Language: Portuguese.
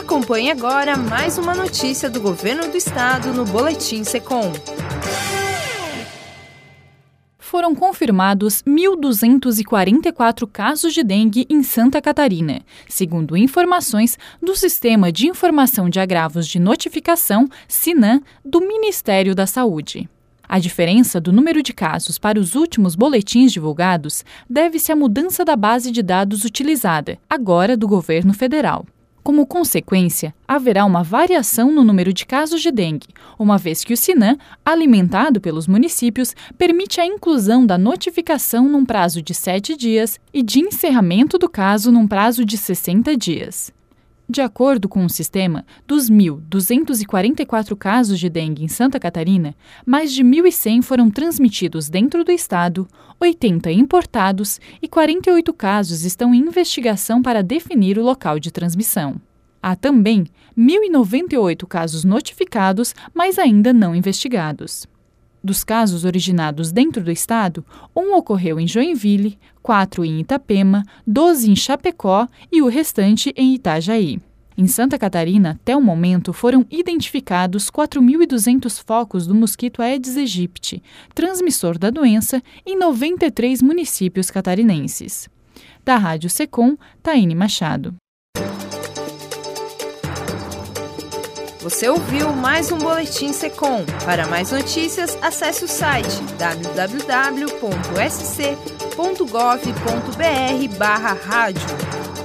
Acompanhe agora mais uma notícia do Governo do Estado no Boletim Secom. Foram confirmados 1.244 casos de dengue em Santa Catarina, segundo informações do Sistema de Informação de Agravos de Notificação, SINAM, do Ministério da Saúde. A diferença do número de casos para os últimos boletins divulgados deve-se à mudança da base de dados utilizada, agora do governo federal. Como consequência, haverá uma variação no número de casos de dengue, uma vez que o SINAM, alimentado pelos municípios, permite a inclusão da notificação num prazo de 7 dias e de encerramento do caso num prazo de 60 dias. De acordo com o sistema, dos 1.244 casos de dengue em Santa Catarina, mais de 1.100 foram transmitidos dentro do estado, 80 importados e 48 casos estão em investigação para definir o local de transmissão. Há também 1.098 casos notificados, mas ainda não investigados. Dos casos originados dentro do estado, 1 ocorreu em Joinville, 4 em Itapema, 12 em Chapecó e o restante em Itajaí. Em Santa Catarina, até o momento, foram identificados 4.200 focos do mosquito Aedes aegypti, transmissor da doença, em 93 municípios catarinenses. Da Rádio Secom, Taine Machado. Você ouviu mais um Boletim Secom. Para mais notícias, acesse o site www.sc.gov.br/rádio.